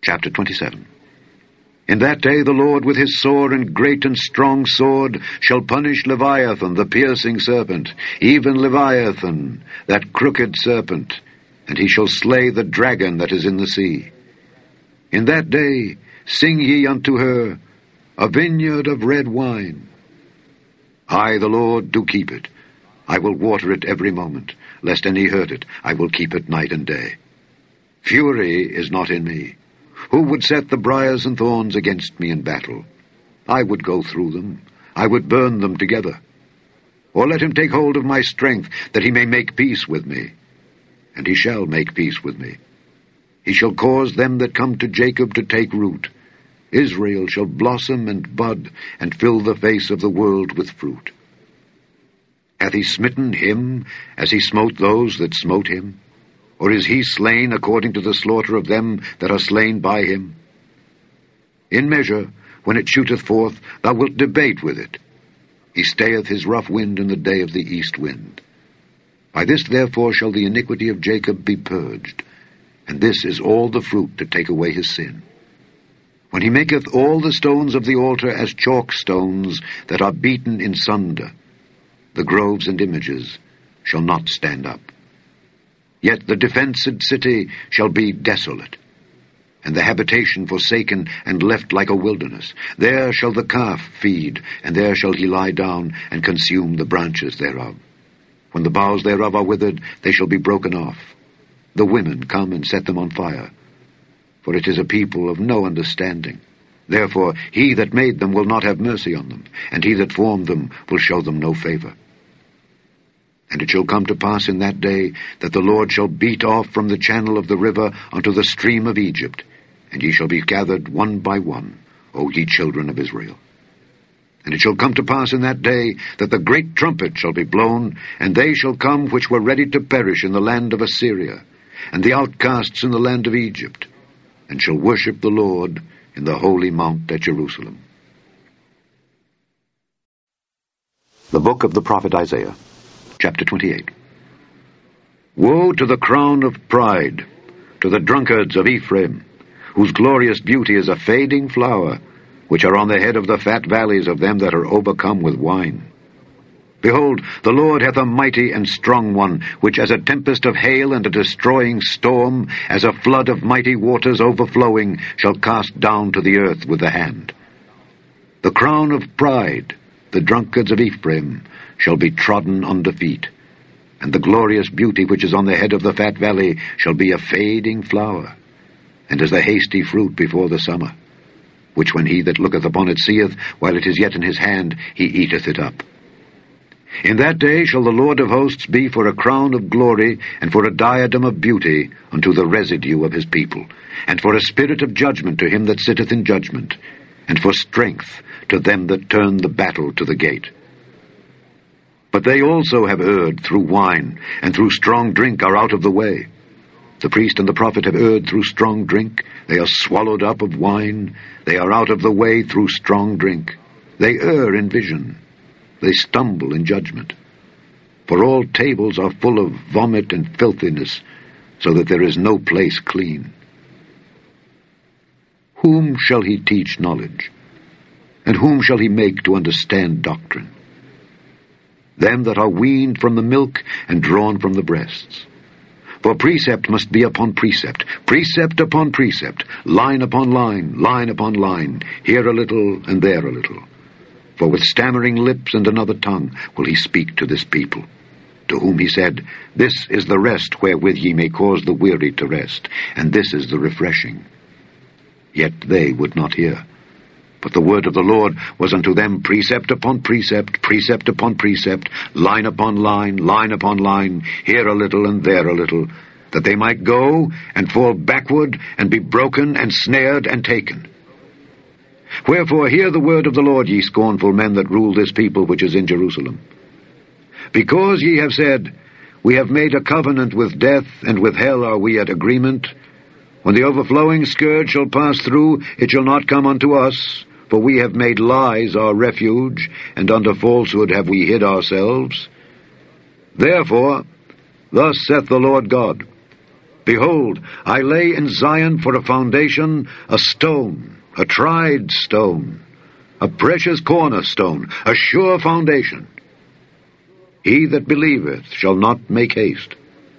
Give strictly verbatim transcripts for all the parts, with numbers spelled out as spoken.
Chapter twenty-seven. In that day the Lord with his sore and great and strong sword shall punish Leviathan, the piercing serpent, even Leviathan, that crooked serpent, and he shall slay the dragon that is in the sea. In that day sing ye unto her, a vineyard of red wine. I, the Lord, do keep it. I will water it every moment, lest any hurt it. I will keep it night and day. Fury is not in me. Who would set the briars and thorns against me in battle? I would go through them. I would burn them together. Or let him take hold of my strength, that he may make peace with me. And he shall make peace with me. He shall cause them that come to Jacob to take root. Israel shall blossom and bud, and fill the face of the world with fruit. Hath he smitten him as he smote those that smote him? Or is he slain according to the slaughter of them that are slain by him? In measure, when it shooteth forth, thou wilt debate with it. He stayeth his rough wind in the day of the east wind. By this therefore shall the iniquity of Jacob be purged, and this is all the fruit to take away his sin. When he maketh all the stones of the altar as chalk stones that are beaten in sunder, the groves and images shall not stand up. Yet the defenced city shall be desolate, and the habitation forsaken and left like a wilderness. There shall the calf feed, and there shall he lie down and consume the branches thereof. When the boughs thereof are withered, they shall be broken off. The women come and set them on fire. For it is a people of no understanding. Therefore he that made them will not have mercy on them, and he that formed them will show them no favor. And it shall come to pass in that day that the Lord shall beat off from the channel of the river unto the stream of Egypt, and ye shall be gathered one by one, O ye children of Israel. And it shall come to pass in that day that the great trumpet shall be blown, and they shall come which were ready to perish in the land of Assyria, and the outcasts in the land of Egypt, and shall worship the Lord in the holy mount at Jerusalem. The Book of the Prophet Isaiah, Chapter twenty-eight. Woe to the crown of pride, to the drunkards of Ephraim, whose glorious beauty is a fading flower, which are on the head of the fat valleys of them that are overcome with wine. Behold, the Lord hath a mighty and strong one, which as a tempest of hail and a destroying storm, as a flood of mighty waters overflowing, shall cast down to the earth with the hand. The crown of pride, the drunkards of Ephraim, shall be trodden under feet, and the glorious beauty which is on the head of the fat valley shall be a fading flower, and as the hasty fruit before the summer, which when he that looketh upon it seeth, while it is yet in his hand, he eateth it up. In that day shall the Lord of hosts be for a crown of glory, and for a diadem of beauty unto the residue of his people, and for a spirit of judgment to him that sitteth in judgment, and for strength to them that turn the battle to the gate. But they also have erred through wine, and through strong drink are out of the way. The priest and the prophet have erred through strong drink. They are swallowed up of wine. They are out of the way through strong drink. They err in vision. They stumble in judgment. For all tables are full of vomit and filthiness, so that there is no place clean. Whom shall he teach knowledge? And whom shall he make to understand doctrine? Them that are weaned from the milk and drawn from the breasts. For precept must be upon precept, precept upon precept, line upon line, line upon line, here a little and there a little. For with stammering lips and another tongue will he speak to this people, to whom he said, This is the rest wherewith ye may cause the weary to rest, and this is the refreshing. Yet they would not hear. But the word of the Lord was unto them precept upon precept, precept upon precept, line upon line, line upon line, here a little and there a little, that they might go and fall backward and be broken and snared and taken. Wherefore hear the word of the Lord, ye scornful men that rule this people which is in Jerusalem. Because ye have said, We have made a covenant with death, and with hell are we at agreement, when the overflowing scourge shall pass through, it shall not come unto us, for we have made lies our refuge, and under falsehood have we hid ourselves. Therefore, thus saith the Lord God, Behold, I lay in Zion for a foundation a stone, a tried stone, a precious cornerstone, a sure foundation. He that believeth shall not make haste.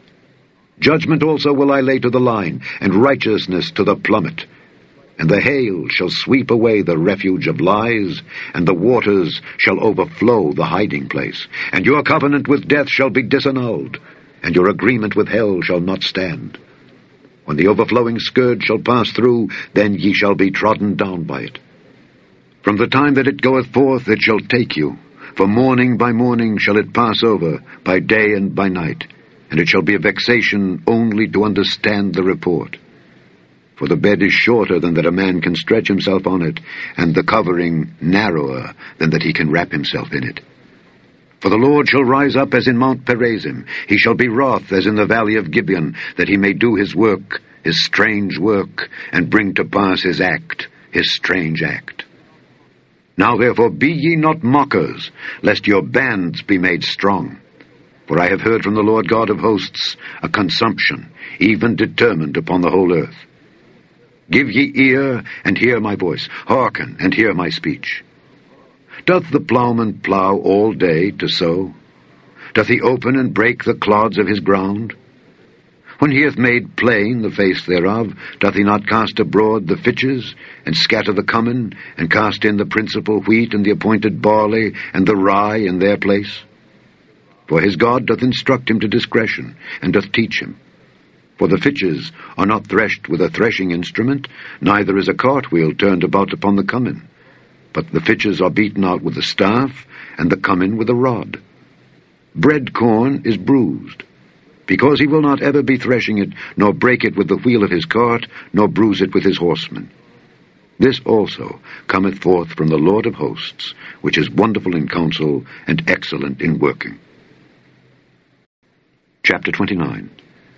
Judgment also will I lay to the line, and righteousness to the plummet. And the hail shall sweep away the refuge of lies, and the waters shall overflow the hiding place. And your covenant with death shall be disannulled, and your agreement with hell shall not stand. When the overflowing scourge shall pass through, then ye shall be trodden down by it. From the time that it goeth forth it shall take you, for morning by morning shall it pass over, by day and by night, and it shall be a vexation only to understand the report. For the bed is shorter than that a man can stretch himself on it, and the covering narrower than that he can wrap himself in it. For the Lord shall rise up as in Mount Perazim, he shall be wroth as in the valley of Gibeon, that he may do his work, his strange work, and bring to pass his act, his strange act. Now therefore be ye not mockers, lest your bands be made strong. For I have heard from the Lord God of hosts a consumption, even determined upon the whole earth. Give ye ear, and hear my voice. Hearken, and hear my speech. Doth the plowman plow all day to sow? Doth he open and break the clods of his ground? When he hath made plain the face thereof, doth he not cast abroad the fitches, and scatter the cummin, and cast in the principal wheat, and the appointed barley, and the rye in their place? For his God doth instruct him to discretion, and doth teach him. For the fitches are not threshed with a threshing instrument, neither is a cartwheel turned about upon the cummin. But the fitches are beaten out with a staff, and the cummin with a rod. Bread corn is bruised, because he will not ever be threshing it, nor break it with the wheel of his cart, nor bruise it with his horsemen. This also cometh forth from the Lord of hosts, which is wonderful in counsel, and excellent in working. Chapter twenty-nine.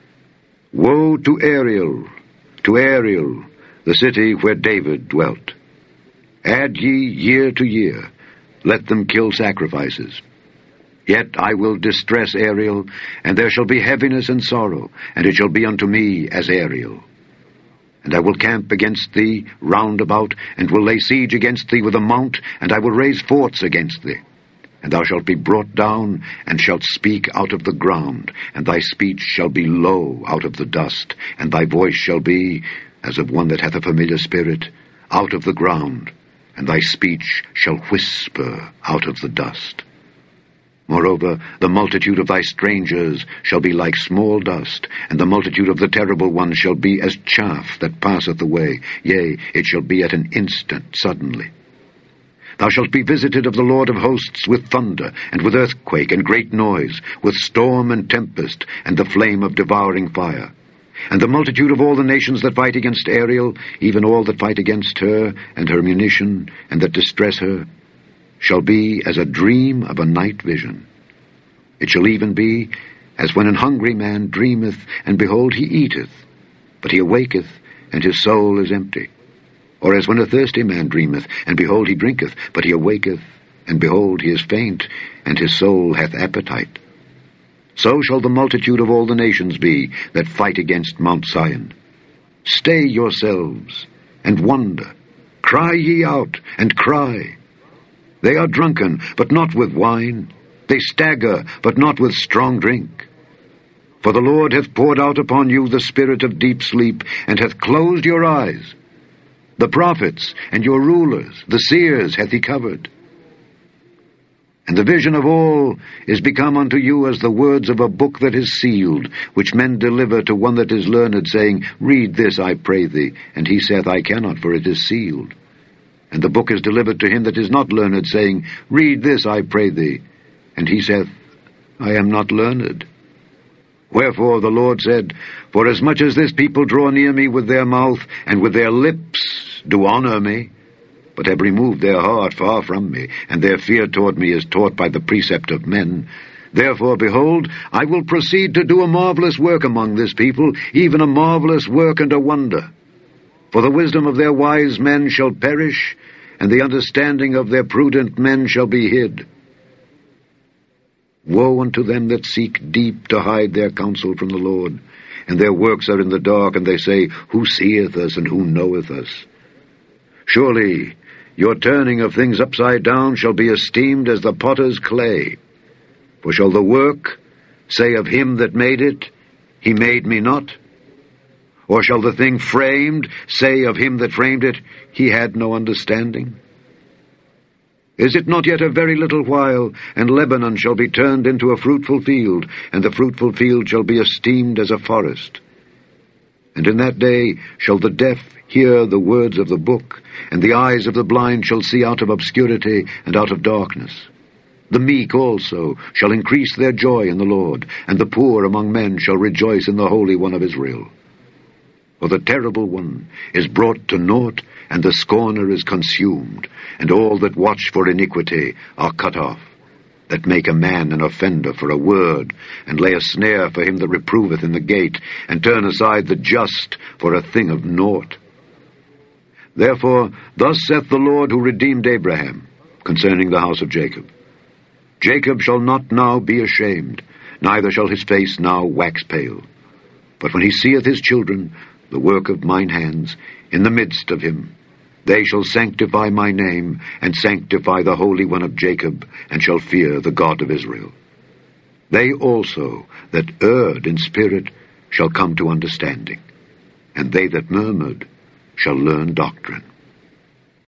Woe to Ariel, to Ariel, the city where David dwelt. Add ye year to year, let them kill sacrifices. Yet I will distress Ariel, and there shall be heaviness and sorrow, and it shall be unto me as Ariel. And I will camp against thee round about, and will lay siege against thee with a mount, and I will raise forts against thee. And thou shalt be brought down, and shalt speak out of the ground, and thy speech shall be low out of the dust, and thy voice shall be as of one that hath a familiar spirit, out of the ground, and thy speech shall whisper out of the dust. Moreover, the multitude of thy strangers shall be like small dust, and the multitude of the terrible ones shall be as chaff that passeth away, yea, it shall be at an instant suddenly. Thou shalt be visited of the Lord of hosts with thunder, and with earthquake and great noise, with storm and tempest, and the flame of devouring fire. And the multitude of all the nations that fight against Ariel, even all that fight against her, and her munition, and that distress her, shall be as a dream of a night vision. It shall even be as when an hungry man dreameth, and behold, he eateth, but he awaketh, and his soul is empty. Or as when a thirsty man dreameth, and behold, he drinketh, but he awaketh, and behold, he is faint, and his soul hath appetite. So shall the multitude of all the nations be that fight against Mount Zion. Stay yourselves, and wonder. Cry ye out, and cry. They are drunken, but not with wine. They stagger, but not with strong drink. For the Lord hath poured out upon you the spirit of deep sleep, and hath closed your eyes. The prophets and your rulers, the seers, hath he covered. And the vision of all is become unto you as the words of a book that is sealed, which men deliver to one that is learned, saying, Read this, I pray thee. And he saith, I cannot, for it is sealed. And the book is delivered to him that is not learned, saying, Read this, I pray thee. And he saith, I am not learned. Wherefore the Lord said, Forasmuch as this people draw near me with their mouth, and with their lips do honor me, but have removed their heart far from me, and their fear toward me is taught by the precept of men. Therefore, behold, I will proceed to do a marvelous work among this people, even a marvelous work and a wonder. For the wisdom of their wise men shall perish, and the understanding of their prudent men shall be hid. Woe unto them that seek deep to hide their counsel from the Lord, and their works are in the dark, and they say, Who seeth us, and who knoweth us? Surely your turning of things upside down shall be esteemed as the potter's clay. For shall the work say of him that made it, He made me not? Or shall the thing framed say of him that framed it, He had no understanding? Is it not yet a very little while, and Lebanon shall be turned into a fruitful field, and the fruitful field shall be esteemed as a forest? And in that day shall the deaf hear the words of the book, and the eyes of the blind shall see out of obscurity and out of darkness. The meek also shall increase their joy in the Lord, and the poor among men shall rejoice in the Holy One of Israel. For the terrible one is brought to naught, and the scorner is consumed, and all that watch for iniquity are cut off, that make a man an offender for a word, and lay a snare for him that reproveth in the gate, and turn aside the just for a thing of naught. Therefore thus saith the Lord who redeemed Abraham concerning the house of Jacob, Jacob shall not now be ashamed, neither shall his face now wax pale. But when he seeth his children, the work of mine hands, in the midst of him, they shall sanctify my name, and sanctify the Holy One of Jacob, and shall fear the God of Israel. They also that erred in spirit shall come to understanding, and they that murmured shall learn doctrine.